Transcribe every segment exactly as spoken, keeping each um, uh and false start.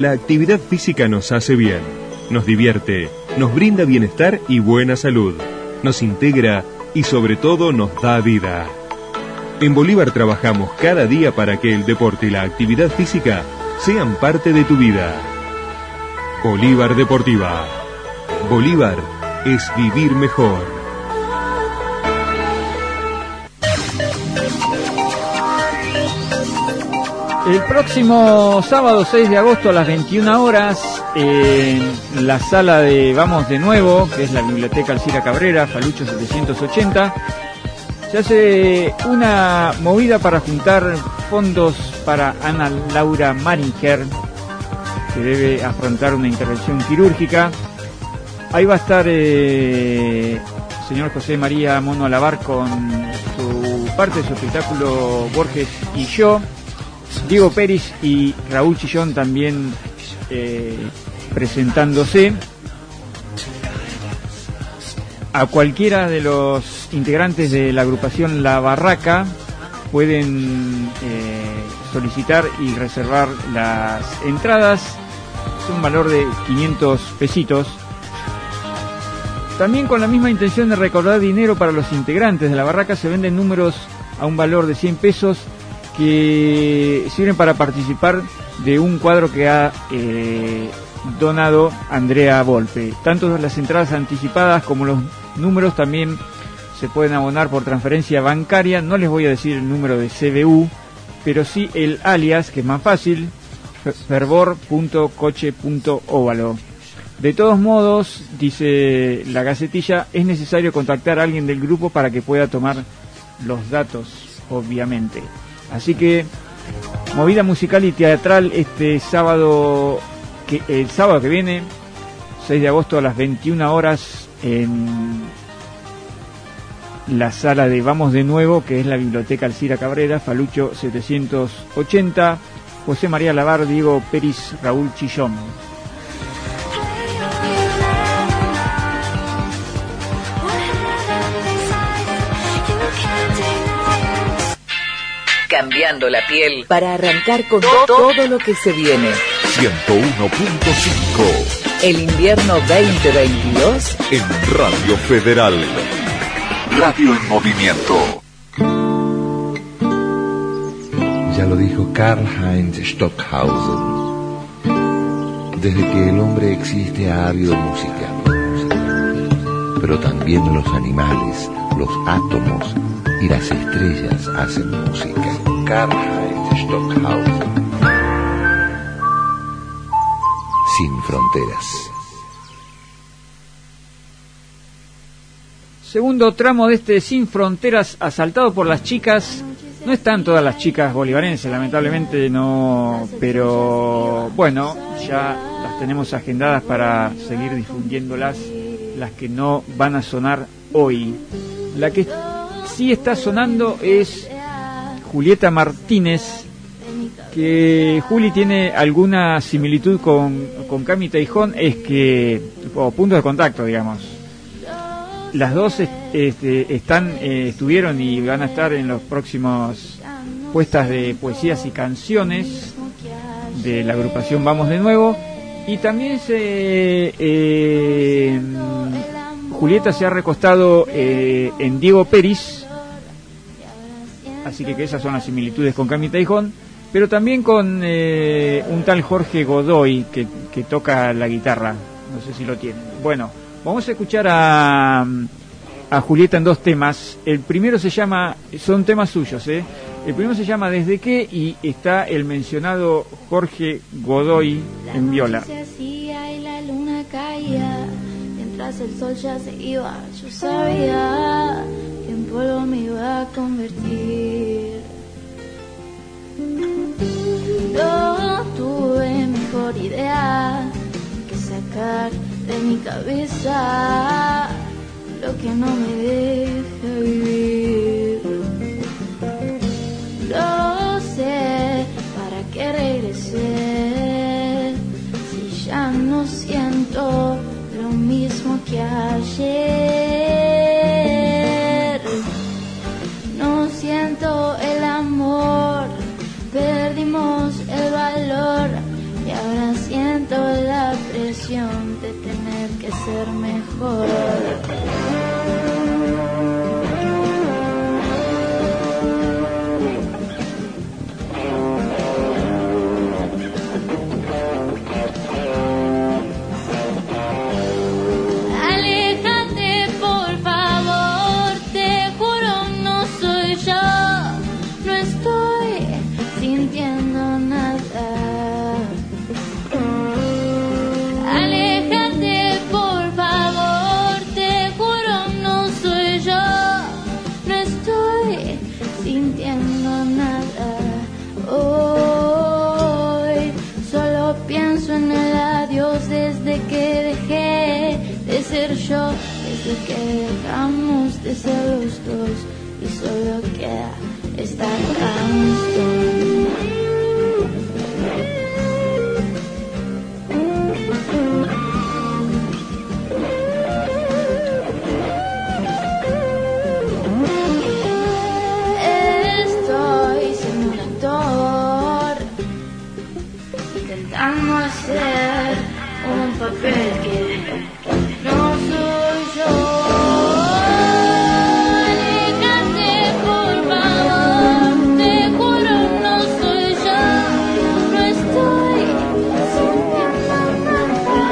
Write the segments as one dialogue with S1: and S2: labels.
S1: La actividad física nos hace bien, nos divierte, nos brinda bienestar y buena salud, nos integra y sobre todo nos da vida. En Bolívar trabajamos cada día para que el deporte y la actividad física sean parte de tu vida. Bolívar Deportiva. Bolívar es vivir mejor.
S2: El próximo sábado seis de agosto a las veintiuna horas, en la sala de Vamos de Nuevo, que es la Biblioteca Alcira Cabrera, Falucho setecientos ochenta, se hace una movida para juntar fondos para Ana Laura Maringer, que debe afrontar una intervención quirúrgica. Ahí va a estar eh, el señor José María Mono Alabar con su parte de su espectáculo Borges y yo. Diego Peris y Raúl Chillón también eh, presentándose. A cualquiera de los integrantes de la agrupación La Barraca pueden eh, solicitar y reservar las entradas. Es un valor de quinientos pesitos. También con la misma intención de recaudar dinero para los integrantes de La Barraca se venden números a un valor de cien pesos que sirven para participar de un cuadro que ha eh, donado Andrea Volpe. Tanto las entradas anticipadas como los números también se pueden abonar por transferencia bancaria. No les voy a decir el número de C B U, pero sí el alias, que es más fácil, fervor punto coche punto óvalo. De todos modos, dice la Gacetilla, es necesario contactar a alguien del grupo para que pueda tomar los datos, obviamente. Así que, movida musical y teatral este sábado, que el sábado que viene, seis de agosto a las veintiuna horas, en la sala de Vamos de Nuevo, que es la Biblioteca Alcira Cabrera, Falucho setecientos ochenta, José María Labar, Diego Peris, Raúl Chillón.
S3: Cambiando la piel para arrancar con todo, todo lo que se viene.
S4: ciento uno punto cinco.
S3: El invierno veinte veintidós
S4: en Radio Federal. Radio en movimiento.
S5: Ya lo dijo Karl-Heinz Stockhausen. Desde que el hombre existe ha habido música. Pero también los animales, los átomos y las estrellas hacen música. Karl-Heinz Stockhausen. Sin fronteras.
S2: Segundo tramo de este Sin Fronteras, asaltado por las chicas. No están todas las chicas bolivarenses, lamentablemente no, pero bueno, ya las tenemos agendadas para seguir difundiéndolas, las que no van a sonar hoy. La que sí está sonando es Julieta Martínez, que Juli tiene alguna similitud con, con Cami Teijón, es que, o puntos de contacto, digamos. Las dos este, están, eh, estuvieron y van a estar en los próximos puestas de poesías y canciones de la agrupación Vamos de Nuevo. Y también se eh, Julieta se ha recostado eh, en Diego Peris, así que, que esas son las similitudes con Cami Teijón, pero también con eh, un tal Jorge Godoy que, que toca la guitarra, no sé si lo tienen. Bueno, vamos a escuchar a, a Julieta en dos temas. El primero se llama, son temas suyos, ¿eh? El primero se llama Desde qué y está el mencionado Jorge Godoy en viola.
S6: Se hacía y la luna caía, mientras el sol ya se iba, yo sabía que en polvo me iba a convertir. No tuve mejor idea que sacar de mi cabeza lo que no me deja vivir. Lo sé, ¿para qué regresé? Si ya no siento lo mismo que ayer. No siento el amor, perdimos el valor y ahora siento ser mejor. Yo, desde que dejamos de ser los dos y solo queda esta canción. Estoy siendo un actor, intentando hacer un papel que no soy yo. Aléjate, por favor, te juro, no soy yo. No estoy sintiendo nada.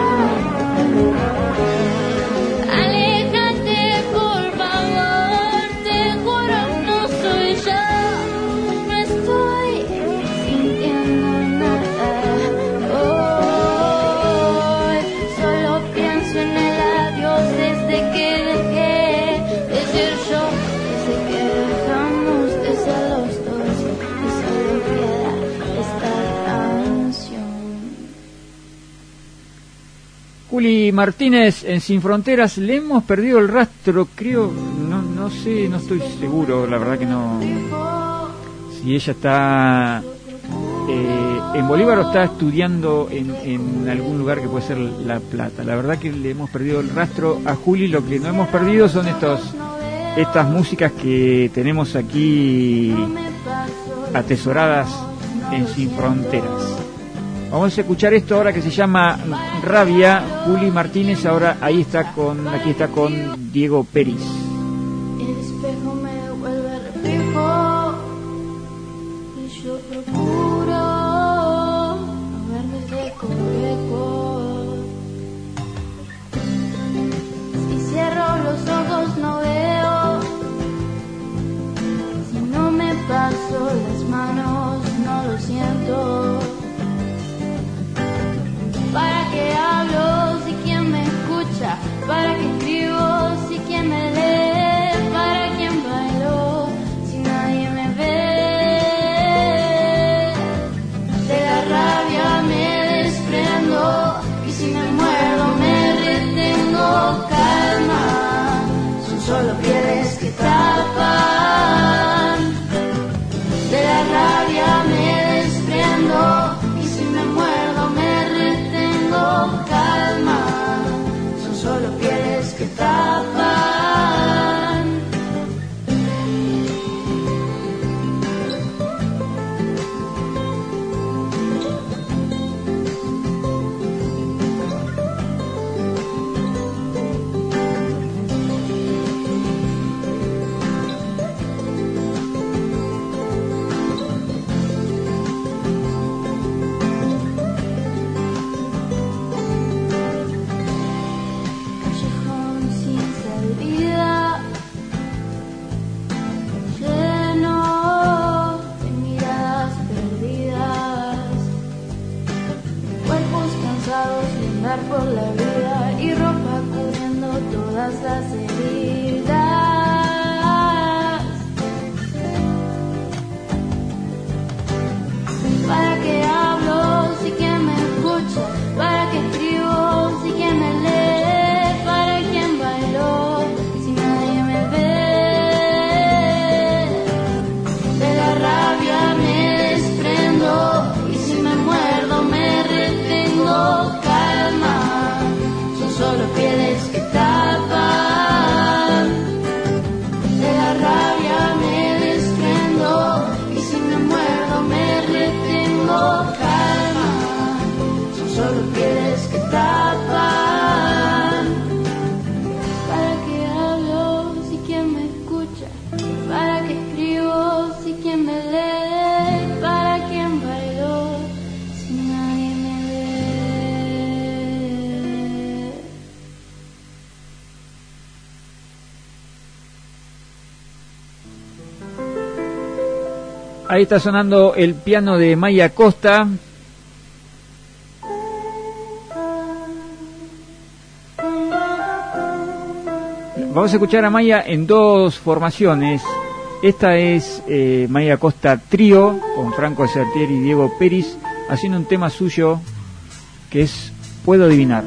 S6: Aléjate, por favor, te juro, no soy yo. No estoy sintiendo nada. Hoy solo pienso en el adiós desde que dejé de ser yo, desde que dejamos de ser los dos y solo queda esta canción.
S2: Juli Martínez en Sin Fronteras, le hemos perdido el rastro, creo, no, no sé, no estoy seguro, la verdad que no, si ella está eh, en Bolívar o está estudiando en, en algún lugar que puede ser La Plata. La verdad que le hemos perdido el rastro a Juli. Lo que no hemos perdido son estos estas músicas que tenemos aquí atesoradas en Sin Fronteras. Vamos a escuchar esto ahora que se llama Rabia. Juli Martínez ahora ahí está con aquí está con Diego Peris.
S6: El espejo me devuelve reflejo y yo procuro no verme de cobeco. Si cierro los ojos no veo, si no me paso las manos no lo siento. ¿Para qué hablo si quien me escucha? ¿Para qué escribo si quien me lee? ¿Para quién bailo si nadie me ve? De la rabia me desprendo y si me muerdo me retengo. Calma, son solo pieles que tapan. De la rabia me desprendo y si me muerdo me retengo. Calma, son solo pieles que tapan. Callejón sin salida, lleno de miradas perdidas, cuerpos cansados de andar por la vida y ropa cubriendo todas las heridas. ¿Para qué hablo si quien me escucha? ¿Para qué escribo si quien me lee? ¿Para quién bailo si nadie me ve? De la rabia me desprendo y si me muerdo me retengo. Calma,
S2: Ahí está sonando el piano de Maya Costa. Vamos a escuchar a Maya en dos formaciones. Esta es eh, Maya Costa Trío, con Franco Sertier y Diego Peris, haciendo un tema suyo que es Puedo Adivinar.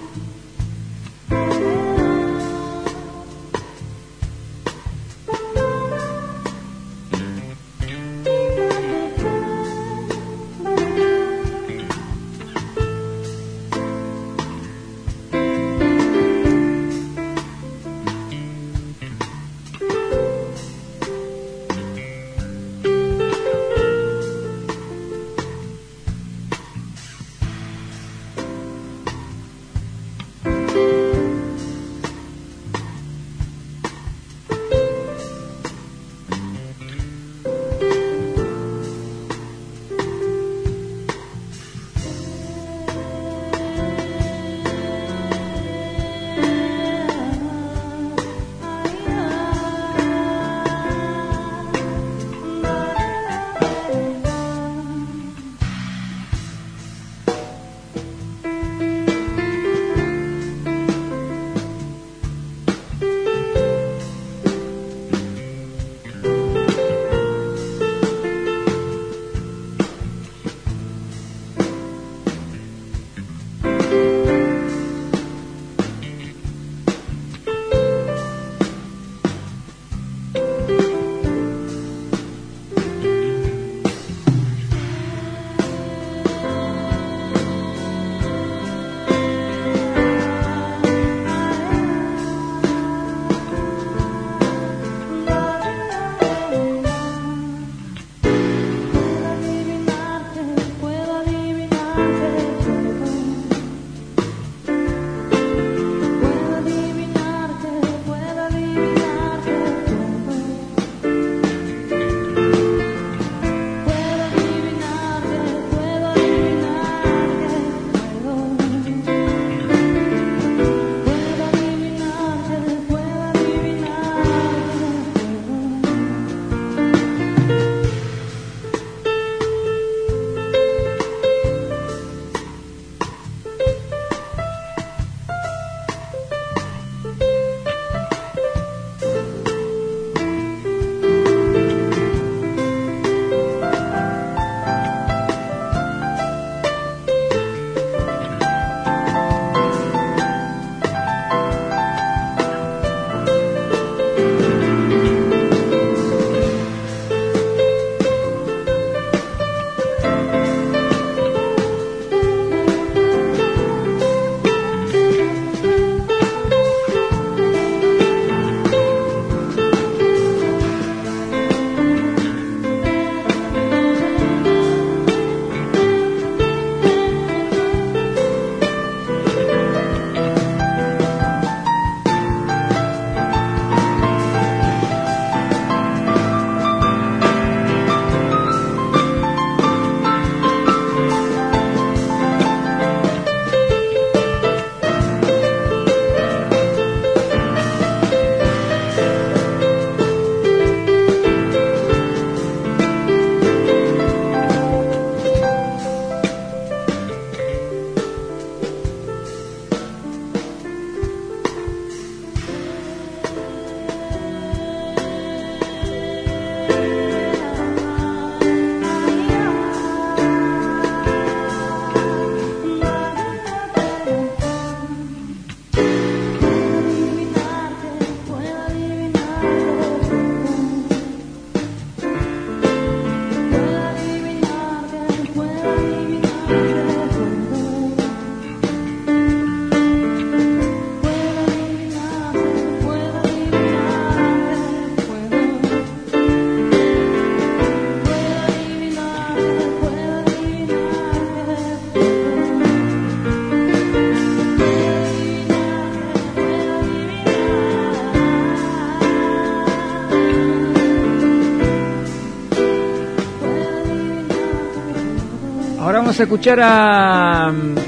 S2: Ahora vamos a escuchar a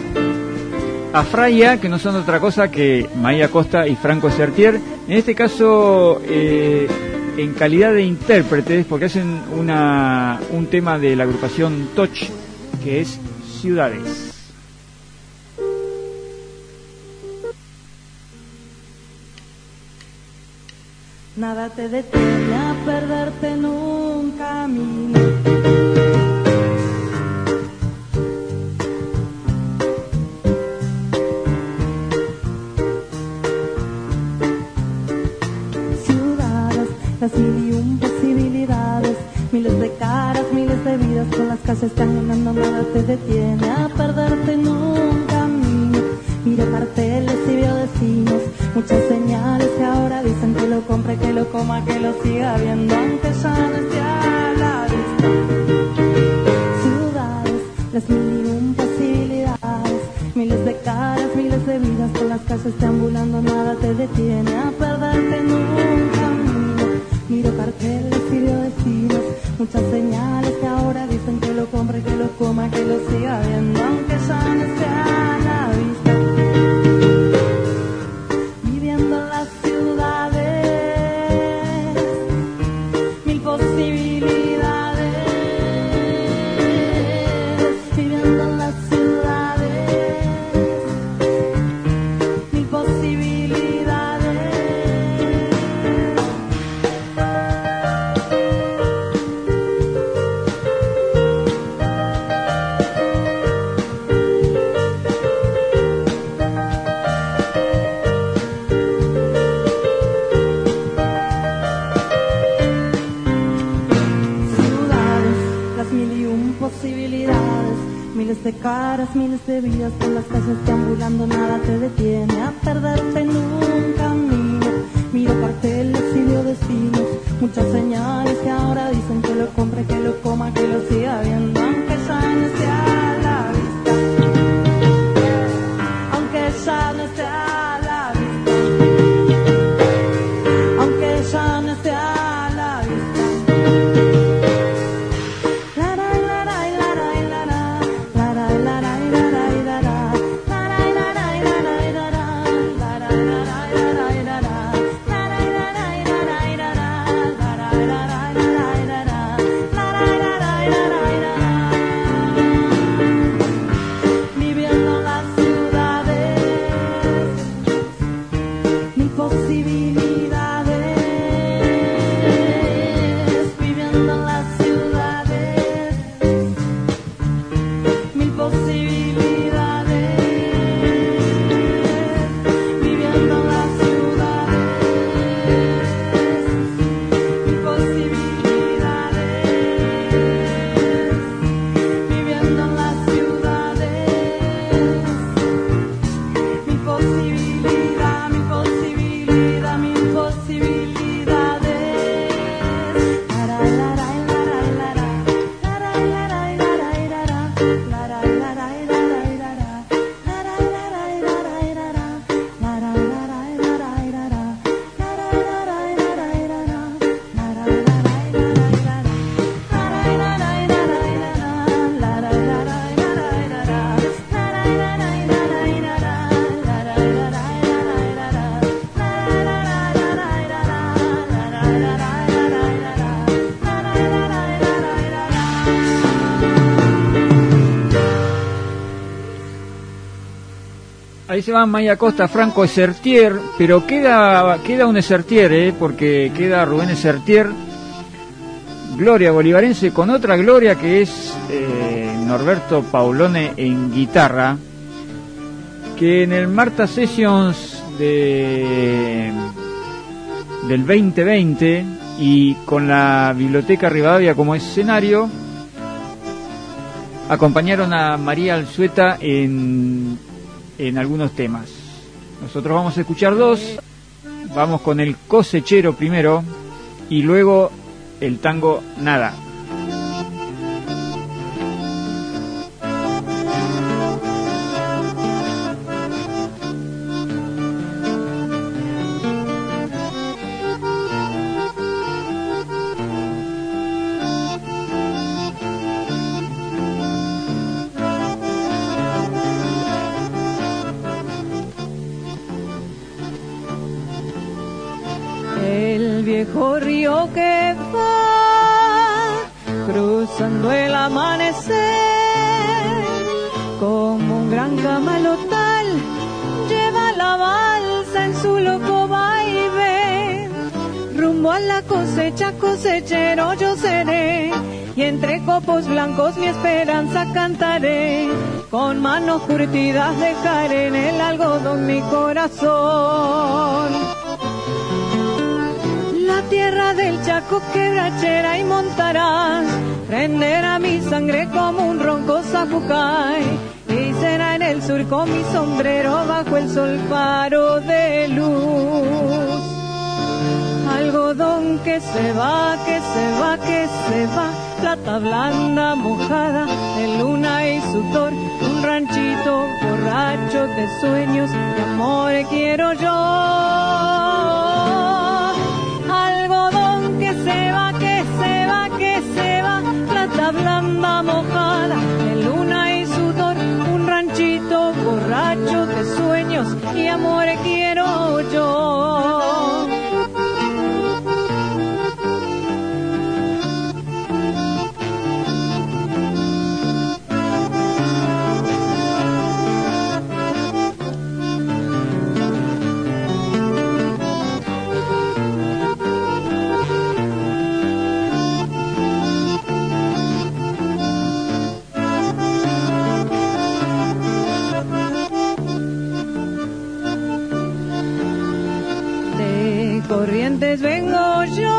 S2: a Fraya, que no son otra cosa que Maya Costa y Franco Sertier. En este caso, eh, en calidad de intérpretes, porque hacen una, un tema de la agrupación Touch, que es Ciudades.
S7: Nada te detiene a perderte en un camino. Ciudades, las mil y un posibilidades, miles de caras, miles de vidas, con las calles te llenando. Nada te detiene a perderte en un camino. Miro carteles y veo destinos, muchas señales que ahora dicen que lo compre, que lo coma, que lo siga viendo, aunque ya no esté a la vista. Ciudades, las mil y un posibilidades, miles de caras, miles de vidas, con las calles deambulando. Nada te detiene a perderte en un camino. Miro carteles y veo destinos, muchas señales que ahora dicen que lo compre, que lo coma, que lo siga viendo, aunque ya no esté a la vista. De caras, miles de vidas, por las calles deambulando. Nada te detiene a perderte en un camino. Miro carteles y veo destinos, muchas señales que ahora dicen que lo compre, que lo coma, que lo siga viendo, aunque ya no esté a la vista. Aunque ya no esté a la vista. Aunque ya no esté a la vista.
S2: Ahí se va Maya Costa, Franco Esertier, pero queda queda un Esertier, ¿eh? Porque queda Rubén Esertier, Gloria Bolivarense, con otra Gloria que es eh, Norberto Paulone en guitarra, que en el Marta Sessions de del veinte veinte y con la Biblioteca Rivadavia como escenario, acompañaron a María Alzueta en, en algunos temas. Nosotros vamos a escuchar dos. Vamos con el Cosechero primero y luego el tango Nada.
S7: El viejo río rozando el amanecer, como un gran camalotal lleva la balsa en su loco vaivén. Rumbo a la cosecha, cosechero yo seré, y entre copos blancos mi esperanza cantaré. Con manos curtidas dejaré en el algodón mi corazón. La tierra del Chaco quebrachera y montarás, prenderá mi sangre como un ronco zapucay, y será en el sur con mi sombrero bajo el sol faro de luz. Algodón que se va, que se va, que se va, plata blanda mojada de luna y sudor, un ranchito borracho de sueños de amor quiero yo. Algodón que se va, que se va, que se va, plata blanda mojada de luna y sudor, un ranchito borracho de sueños y amor quiero yo. Corrientes vengo yo,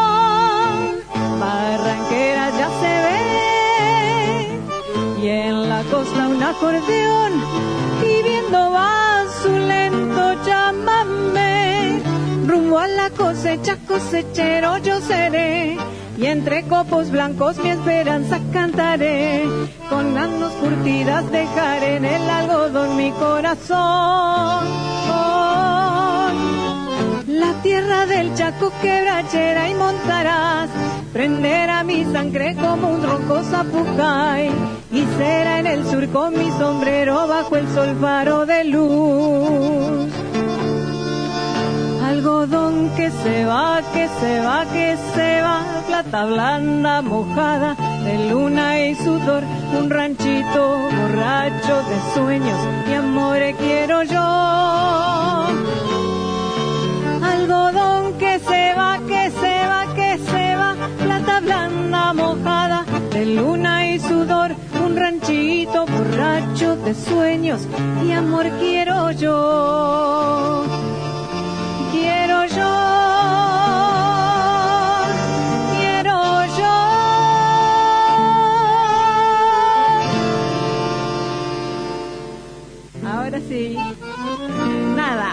S7: Barranqueras ya se ve, y en la costa un acordeón, y viendo va su lento chamamé. Rumbo a la cosecha, cosechero yo seré, y entre copos blancos mi esperanza cantaré. Con manos curtidas dejaré en el algodón mi corazón. La tierra del Chaco quebrachera y montarás, prenderá mi sangre como un ronco zapucay, y será en el sur con mi sombrero bajo el sol faro de luz. Algodón que se va, que se va, que se va, plata blanda mojada de luna y sudor, un ranchito borracho de sueños y amor quiero yo. Algodón que se va, que se va, que se va, plata blanda mojada de luna y sudor, un ranchito borracho de sueños y amor quiero yo. Quiero yo, quiero yo. Ahora sí, nada.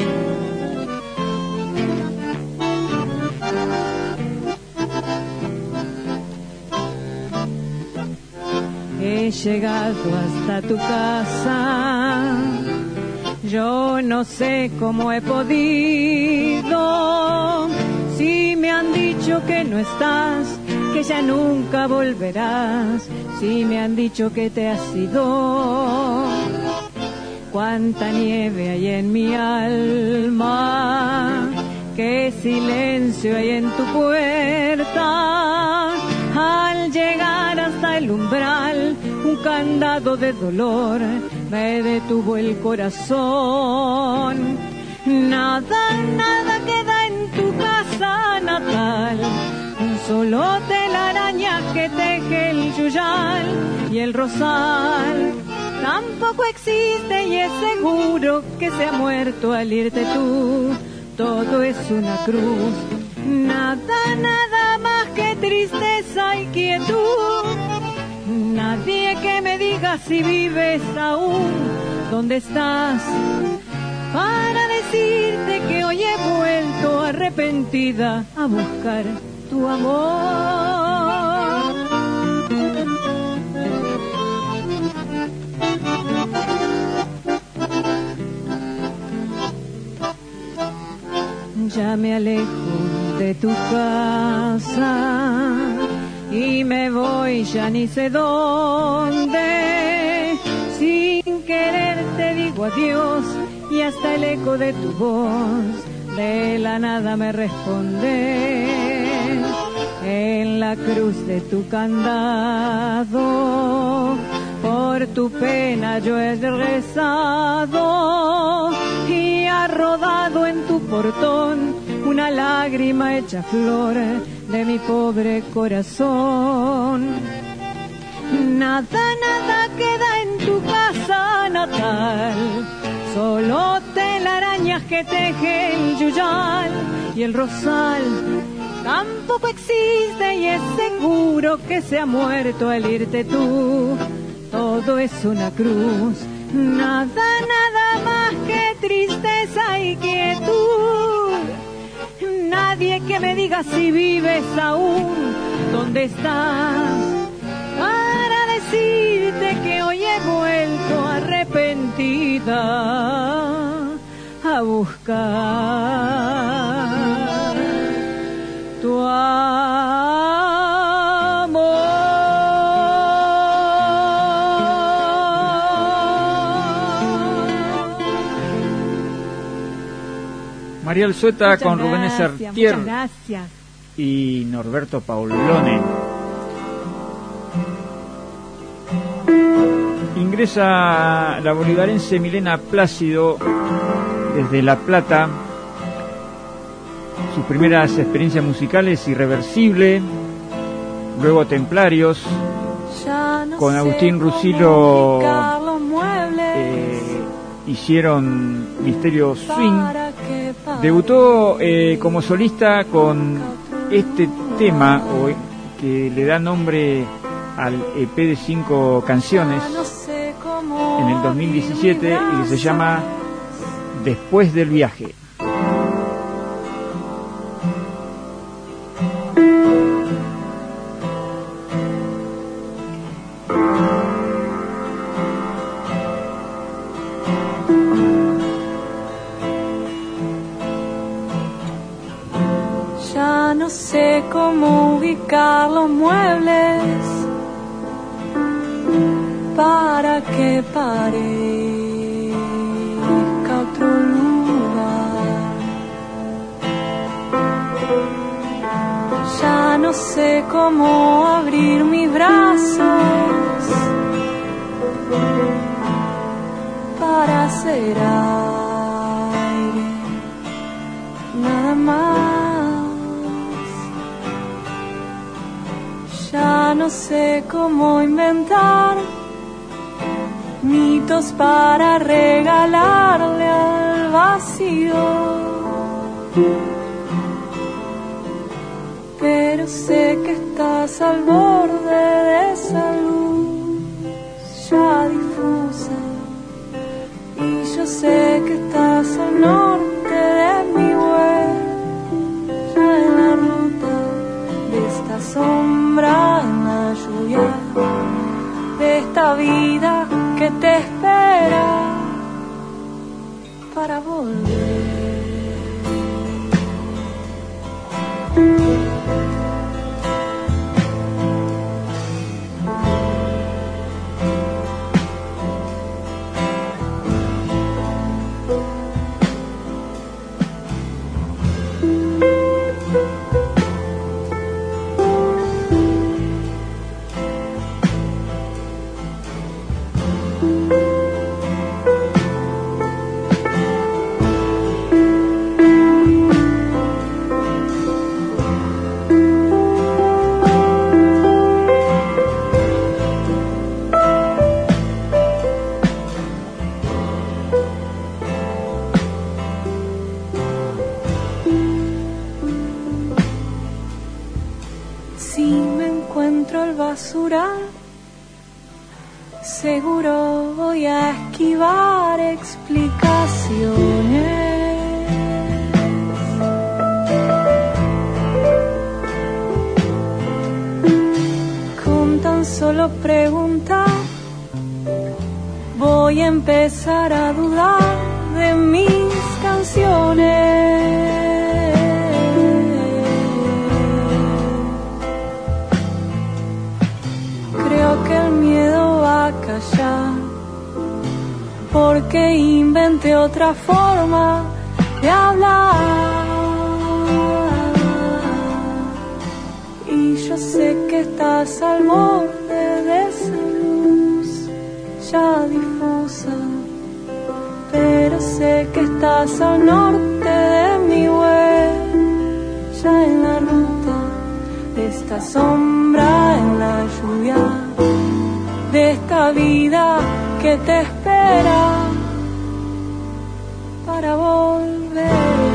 S7: He llegado hasta tu casa, yo no sé cómo he podido. Si me han dicho que no estás, que ya nunca volverás, si me han dicho que te has ido. Cuánta nieve hay en mi alma, qué silencio hay en tu puerta. Al llegar hasta el umbral, un candado de dolor me detuvo el corazón. Nada, nada queda en tu casa natal, un solo telaraña que teje el yuyal y el rosal. Tampoco existe y es seguro que se ha muerto al irte tú. Todo es una cruz, nada, nada más que tristeza y quietud. Nadie que me diga si vives aún, ¿dónde estás? Para decirte que hoy he vuelto arrepentida a buscar tu amor. Ya me alejo de tu casa y me voy ya ni sé dónde. Sin querer te digo adiós y hasta el eco de tu voz de la nada me responde. en la cruz de tu candado. Por tu pena yo he rezado y ha rodado en tu portón una lágrima hecha flor de mi pobre corazón. Nada, nada queda en tu casa natal, solo telarañas que teje el yuyal y el rosal. Tampoco existe y es seguro que se ha muerto al irte tú. Todo es una cruz, nada, nada más que tristeza y quietud. Nadie que me diga si vives aún, dónde estás, para decirte que hoy he vuelto arrepentida a buscar tu amor.
S2: Mariel Sueta con Rubén Sertier
S7: gracias.
S2: Y Norberto Paulone. Ingresa la bolivarense Milena Plácido desde La Plata. Sus primeras experiencias musicales, Irreversible, luego Templarios, con Agustín Rusilo eh, hicieron Misterio Swing. Debutó eh, como solista con este tema o, que le da nombre al E P de cinco canciones en el dos mil diecisiete y que se llama Después del viaje.
S8: Cómo ubicar los muebles para que parezca otro lugar. Ya no sé cómo abrir mis brazos para hacer aire, nada más. Ya no sé cómo inventar mitos para regalarle al vacío, pero sé que estás al borde de esa luz ya difusa, y yo sé que estás al norte de mi huella en la ruta de esta sombra en la lluvia, de esta vida que te espera para volver. Seguro voy a esquivar explicaciones. Con tan solo preguntar voy a empezar a dudar de mis canciones. Creo que el miedo va a callar, porque inventé otra forma de hablar. Y yo sé que estás al borde de esa luz ya difusa, pero sé que estás al norte de mi huella en la ruta, de esta sombra en la lluvia, de esta vida que te espera para volver.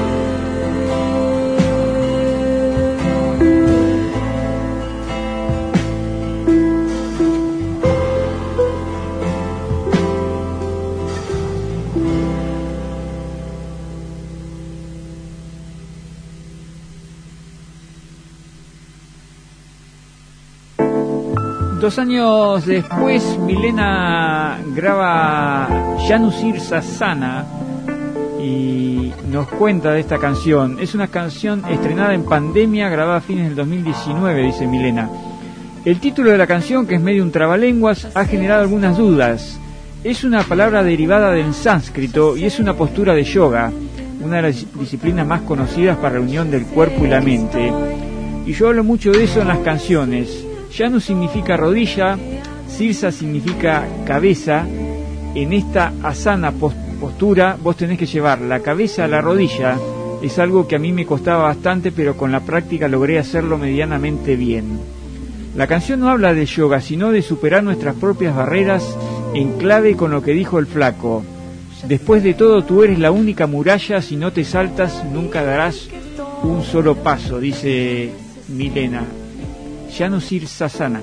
S2: Dos años después, Milena graba Janusir Sassana y nos cuenta de esta canción. Es una canción estrenada en pandemia, grabada a fines del dos mil diecinueve, dice Milena. El título de la canción, que es medio un trabalenguas, ha generado algunas dudas. Es una palabra derivada del sánscrito y es una postura de yoga, una de las disciplinas más conocidas para la unión del cuerpo y la mente. Y yo hablo mucho de eso en las canciones. Yanu significa rodilla, Sirsa significa cabeza. En esta asana postura vos tenés que llevar la cabeza a la rodilla. Es algo que a mí me costaba bastante, pero con la práctica logré hacerlo medianamente bien. La canción no habla de yoga, sino de superar nuestras propias barreras, en clave con lo que dijo el flaco. Después de todo, tú eres la única muralla, si no te saltas nunca darás un solo paso, dice Milena. Janusir Sassana.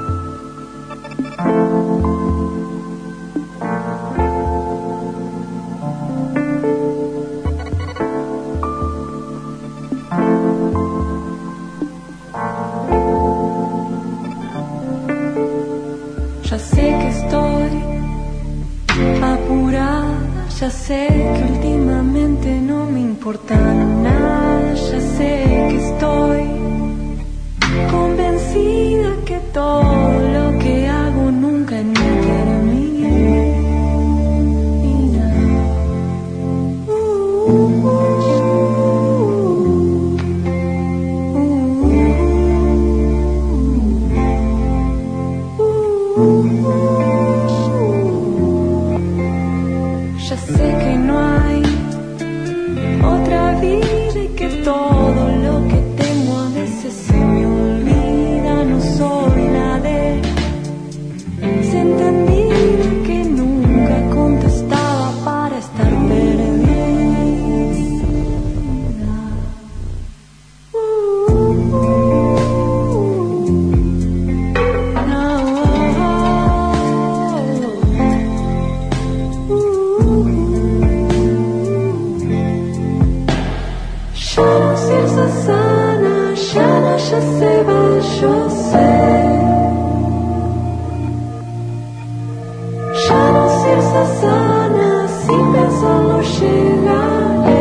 S8: Ya sé que estoy apurada, ya sé que últimamente no me importa nada, ya sé que estoy convencida que todo lo que hago nunca ni termina. Uh, uh, uh, uh, ya sé que no hay otra vida y que todo lo que tengo a veces se me olvida. No soy la de se entendida que nunca contestaba para estar perdida. Uh, uh, no, uh, uh, Janusir Sassana, Jana ya se va, yo sé. Janusir Sassana, sin pensarlo llegaré.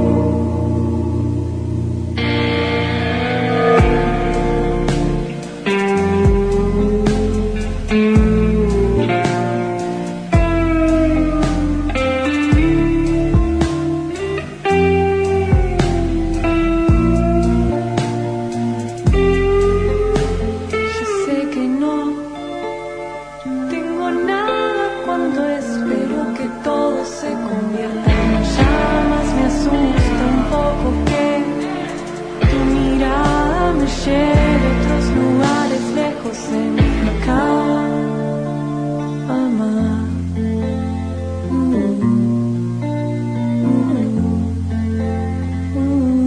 S8: Ya sé que no tengo nada cuando espero que todo se convierta en llamas. Me asusta un poco que tu mirada me lleve a otros lugares lejos de mi cama. Uh, uh,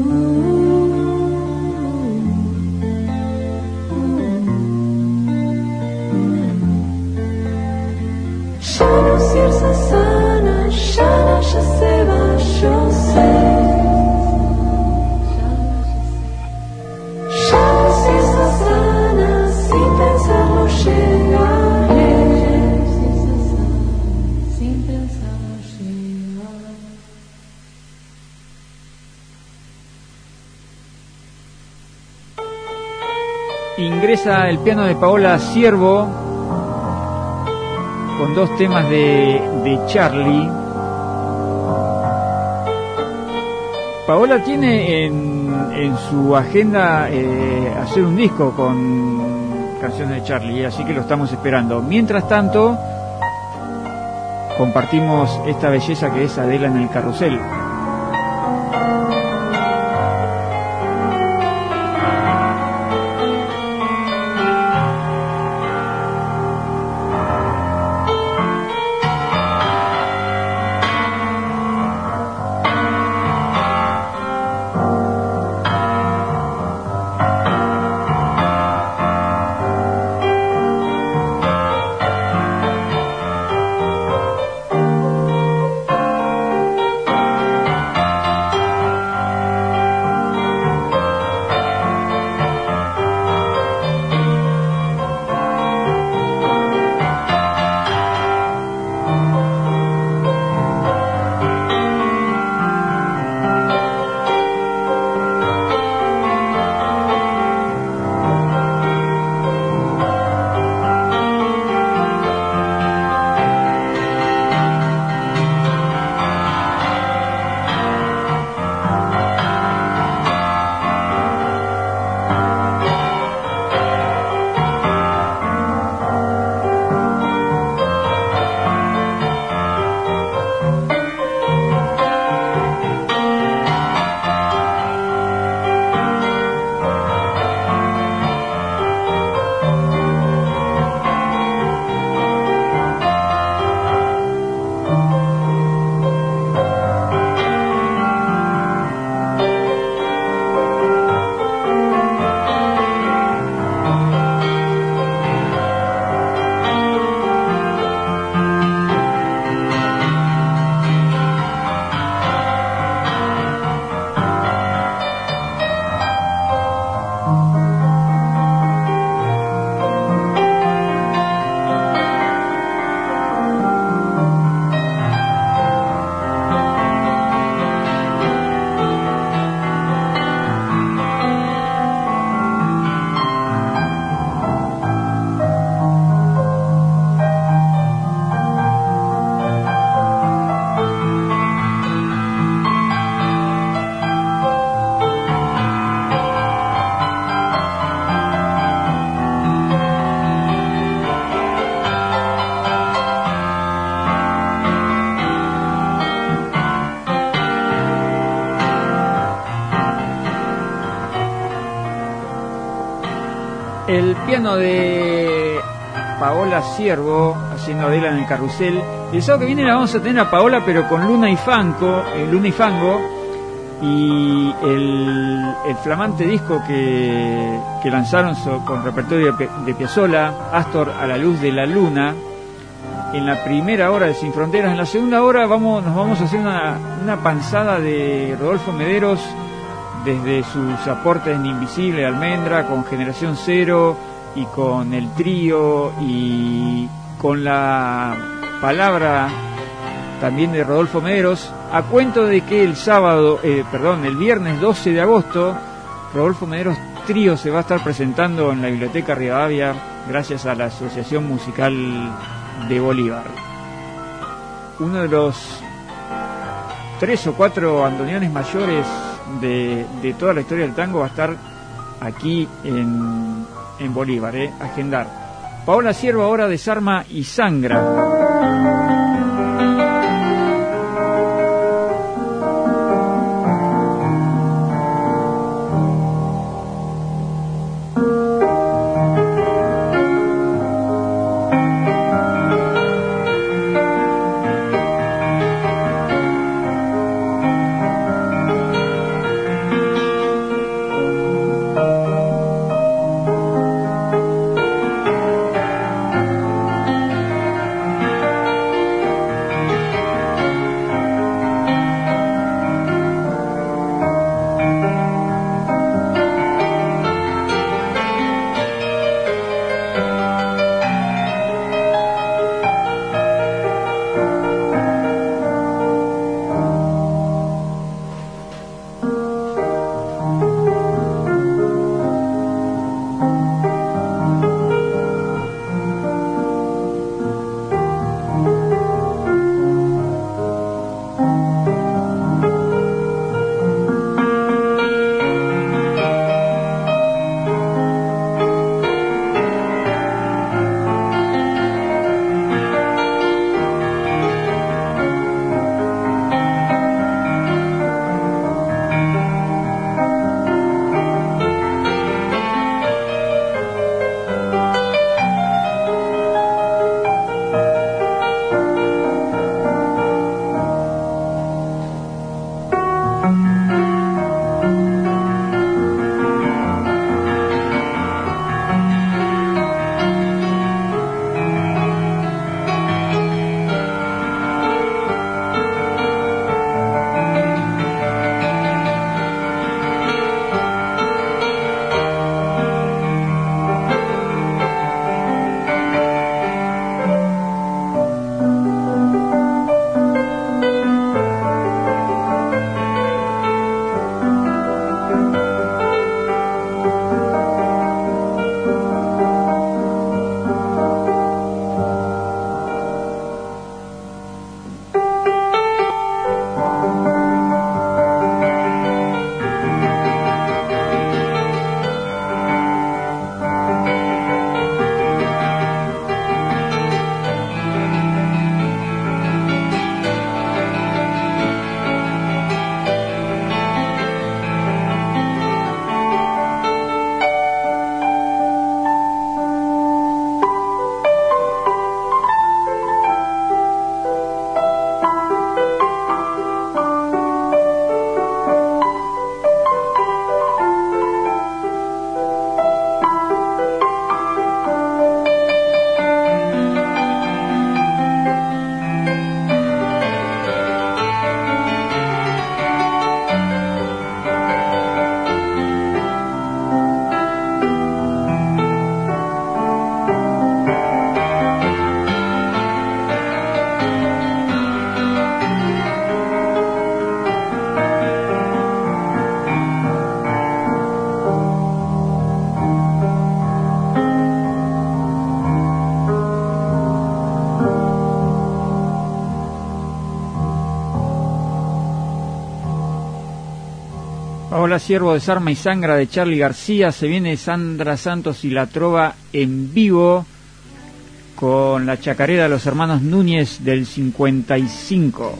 S8: Janusir Sassana, Jana ya se va, yo sé. Janusir Sassana, sin pensarlo llegaré. Sin pensarlo llegaré.
S2: Ingresa el piano de Paola Ciervo con dos temas de, de Charlie. Paola tiene en, en su agenda eh, hacer un disco con canciones de Charlie, así que lo estamos esperando. Mientras tanto, compartimos esta belleza que es Adela en el Carrusel. El piano de Paola Ciervo haciendo Adela en el Carrusel. El sábado que viene la vamos a tener a Paola, pero con Luna y Fango, eh, Luna y Fango, y el, el flamante disco que, que lanzaron so, con repertorio de, de Piazzolla, Astor a la luz de la luna, en la primera hora de Sin Fronteras. En la segunda hora vamos, nos vamos a hacer una, una panzada de Rodolfo Mederos, desde sus aportes en Invisible, Almendra, con Generación Cero y con el trío y con la palabra también de Rodolfo Mederos, a cuento de que el sábado, eh, perdón, el viernes doce de agosto, Rodolfo Mederos Trío se va a estar presentando en la Biblioteca Rivadavia gracias a la Asociación Musical de Bolívar. Uno de los tres o cuatro bandoneones mayores de, de toda la historia del tango va a estar aquí en, en Bolívar, eh, agendar. Paola Ciervo ahora Desarma y Sangra. Hola Siervo, Desarma y Sangra de Charly García. Se viene Sandra Santos y la Trova en vivo con la chacarera de los hermanos Núñez del cincuenta y cinco.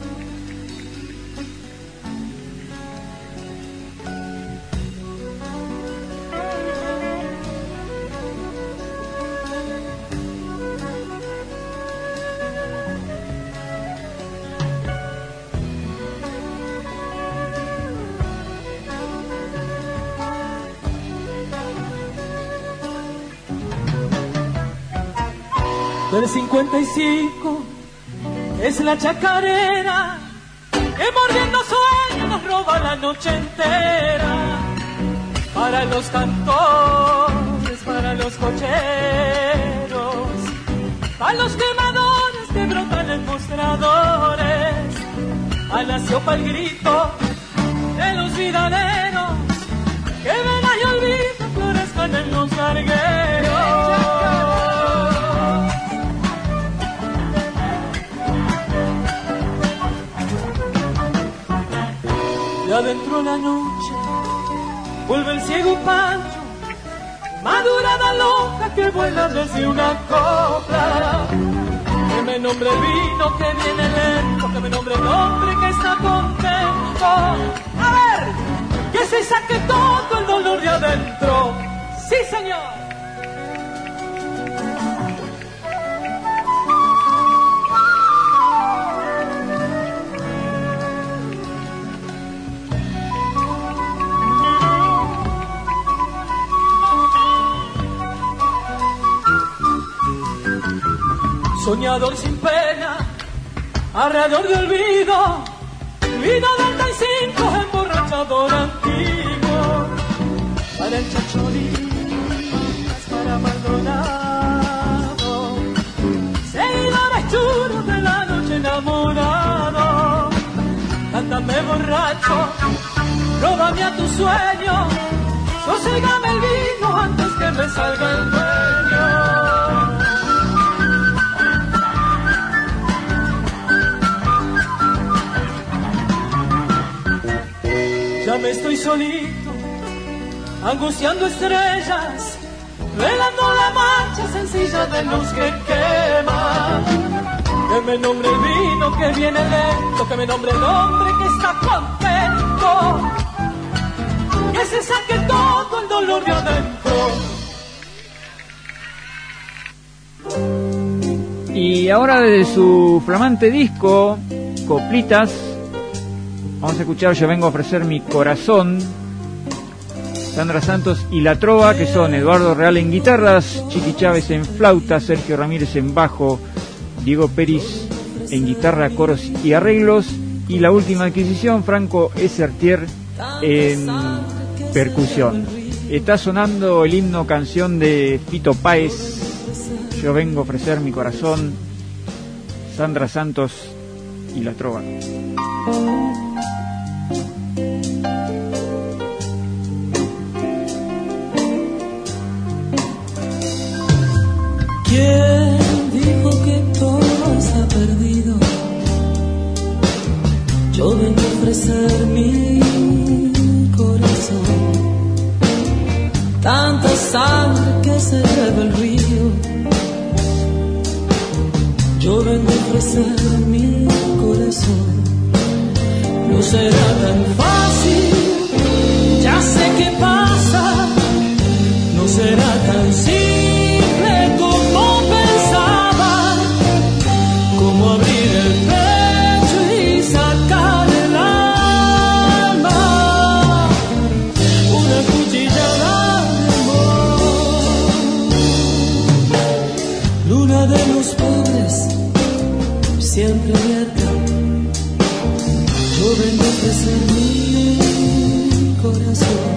S9: Del cincuenta y cinco es la chacarera que mordiendo sueños nos roba la noche entera. Para los cantores, para los cocheros, para los quemadores que brotan en mostradores, a la siopa el grito de los vidaneros que vela y olvido florezcan en los largueros. Y adentro la noche vuelve el ciego Pancho, madurada loca que vuela desde una copla. Que me nombre el vino que viene lento, que me nombre el hombre que está contento. A ver, que se saque todo el dolor de adentro. ¡Sí, señor! Soñador sin pena, arreador de olvido, vino del treinta y cinco, emborrachador antiguo. Para el Chacholinas, para Maldonado, seguidores churos de la noche enamorado. Cántame borracho, róbame a tu sueño, soségame el vino antes que me salga el dueño. Ya me estoy solito, angustiando estrellas, velando la marcha sencilla de luz que quema. Que me nombre el vino que viene lento, que me nombre el hombre que está contento, que se saque todo el dolor de adentro.
S2: Y ahora desde su flamante disco, Coplitas, vamos a escuchar Yo vengo a ofrecer mi corazón. Sandra Santos y La Trova, que son Eduardo Real en guitarras, Chiqui Chávez en flauta, Sergio Ramírez en bajo, Diego Peris en guitarra, coros y arreglos, y la última adquisición, Franco Esertier en percusión. Está sonando el himno canción de Fito Páez, Yo vengo a ofrecer mi corazón, Sandra Santos y La Trova.
S9: ¿Quién dijo que todo está perdido? Yo vengo a ofrecer mi corazón. Tanta sangre que se lleva el río. Yo vengo a ofrecer mi corazón. No será tan fácil, ya sé qué pasa. No será tan simple como pensaba, como abrir el pecho y sacar el alma, una cuchillada de amor. Luna de los pobres, siempre abierta. Yo vengo a ofrecer mi corazón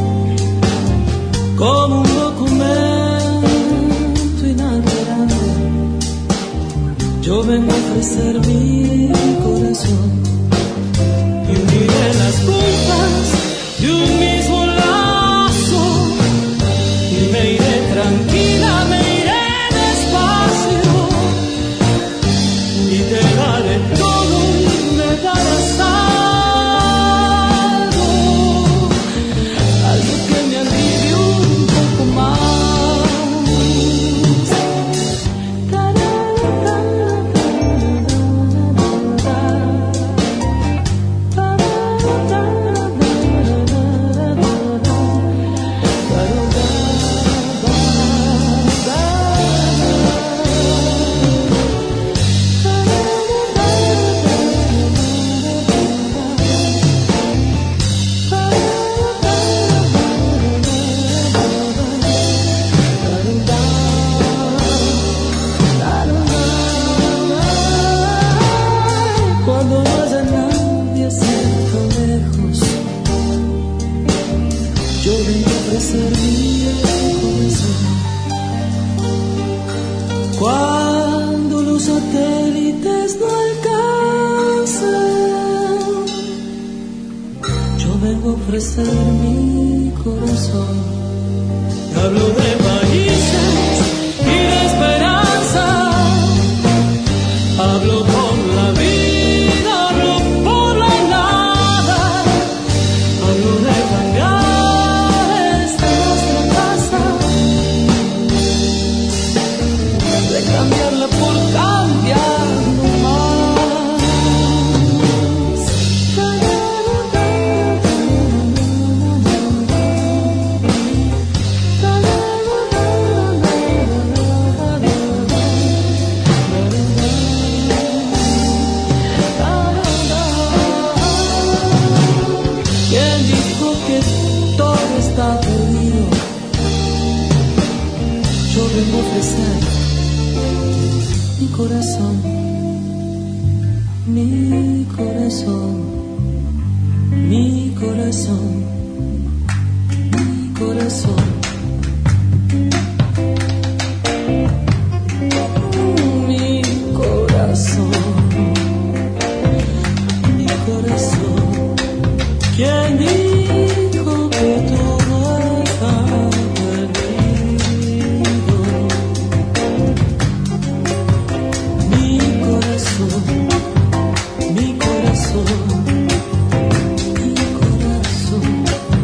S9: como un documento inalterable. Yo vengo a ofrecer mi corazón y uniré las puntas de un mismo lazo y me iré tranquila, me iré despacio y te daré todo y me darás algo. hablo con la vida, hablo por la nada, hablo de cambiar esta nuestra casa, de cambiarla por cambiar más. ¿Quién dijo que todo está perdido? Yo vengo a ofrecer mi corazón, mi corazón, mi corazón, mi corazón. Mi corazón, mi corazón. ¿Quién dijo que todo está perdido? Mi corazón, mi corazón, mi corazón.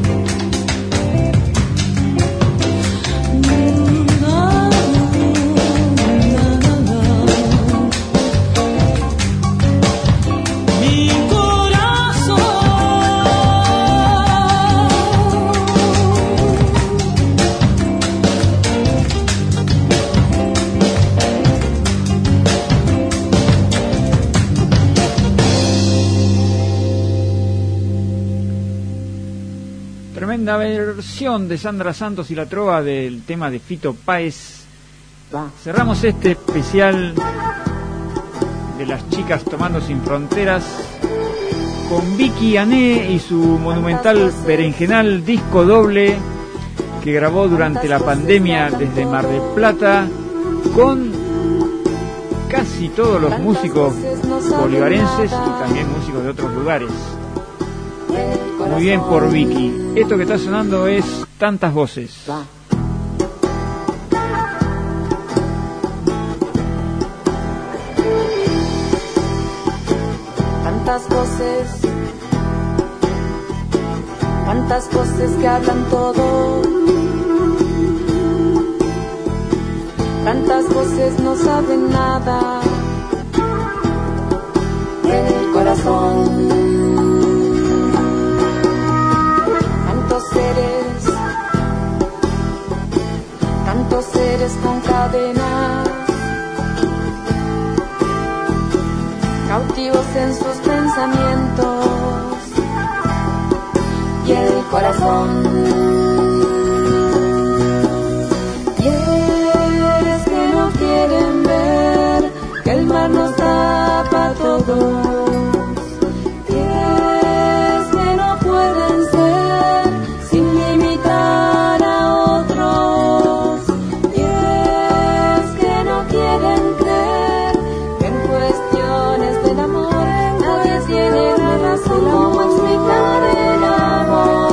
S9: Na, na, na, na. Mi corazón.
S2: Tremenda versión de Sandra Santos y la trova del tema de Fito Páez. Cerramos este especial de las chicas tomando sin fronteras con Vicky Ané y su monumental Berenjenal disco doble que grabó durante la pandemia desde Mar del Plata con casi todos los músicos bolivarenses y también músicos de otros lugares. Muy bien por Vicky. Esto que está sonando es Tantas Voces.
S10: Tantas voces, tantas voces que hablan todo, tantas voces no saben nada del corazón. Tantos seres, tantos seres con cadenas, cautivos en sus pensamientos y el corazón. Y es que no quieren ver que el mar nos tapa a todos. Y es que no pueden ser sin limitar a otros. Y es que no quieren creer que en cuestiones del amor nadie tiene la razón. ¿Cómo explicar el amor?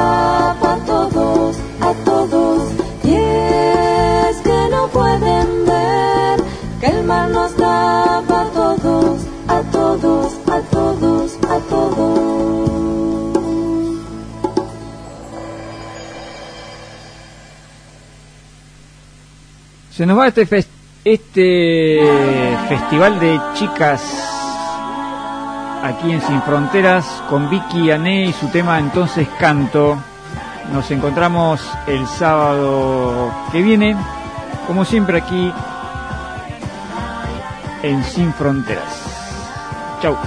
S10: tapa a todos, a todos. Y es que no pueden ver que el mar nos tapa a todos, a todos, a todos, a todos.
S2: Se nos va este fest- este festival de chicas aquí en Sin Fronteras con Vicky Ané y su tema Entonces Canto. Nos encontramos el sábado que viene, como siempre aquí en Sin Fronteras. Chau.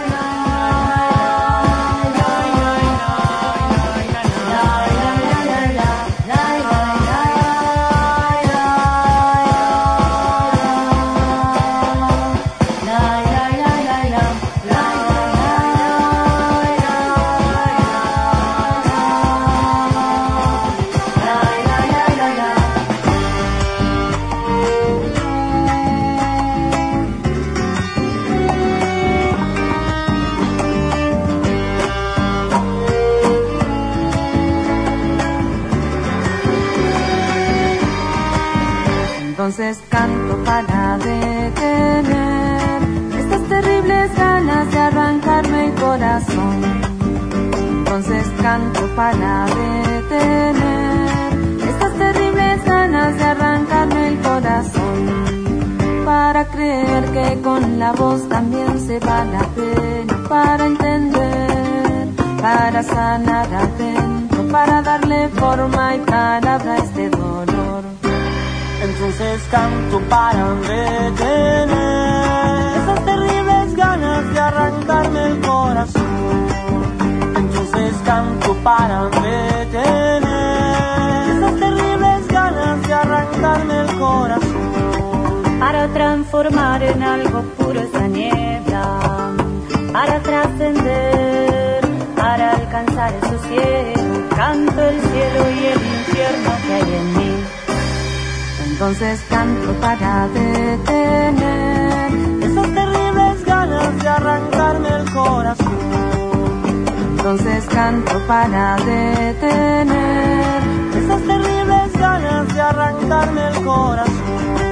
S10: Entonces canto para detener estas terribles ganas de arrancarme el corazón. Entonces canto para detener estas terribles ganas de arrancarme el corazón. Para creer que con la voz también se va la pena. Para entender, para sanar adentro, para darle forma y palabra a este dolor.
S9: Entonces canto para detener esas terribles ganas de arrancarme el corazón. Entonces canto para detener esas terribles ganas de arrancarme el corazón.
S11: Para transformar en algo puro esa niebla, para trascender, para alcanzar el sosiego, canto el cielo y el infierno que hay en mí.
S10: Entonces canto para detener
S9: esas terribles ganas de arrancarme el corazón.
S10: Entonces canto para detener
S9: esas terribles ganas de arrancarme el corazón.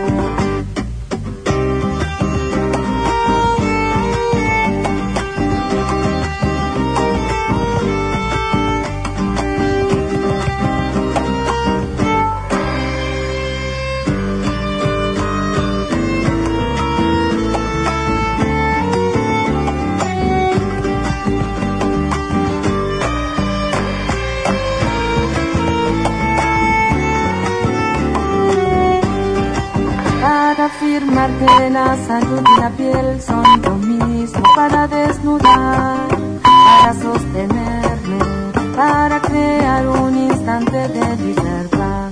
S10: Para afirmarte la salud y la piel son lo mismo. Para desnudar, para sostenerme, para crear un instante de libertad.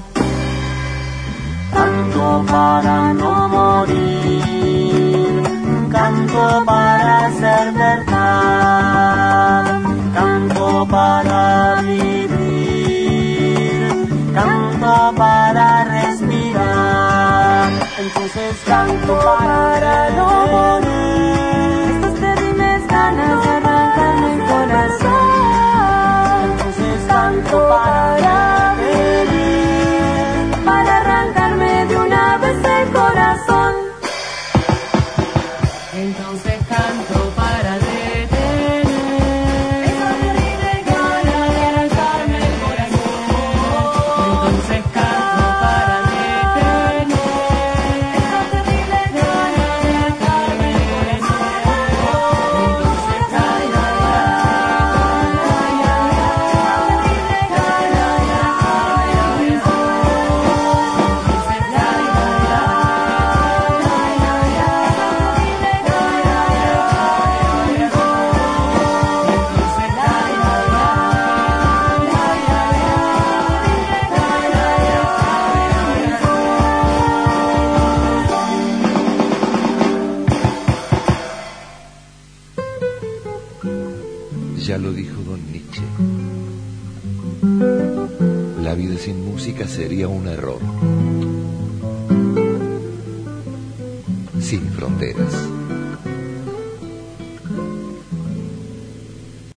S9: Canto para no morir, canto para ser verdad, canto para vivir, canto para respirar. Entonces canto para no morir,
S10: estas terribles ganas de arrancarme el corazón.
S9: Entonces canto para
S10: vivir, para arrancarme de una vez el corazón.
S11: Entonces canto para detener esas terribles ganas de arrancarme el corazón. Entonces canto para detener esas terribles ganas de arrancarme el corazón. Entonces canto
S5: Ya lo dijo don Nietzsche. La vida sin música sería un error. Sin Fronteras.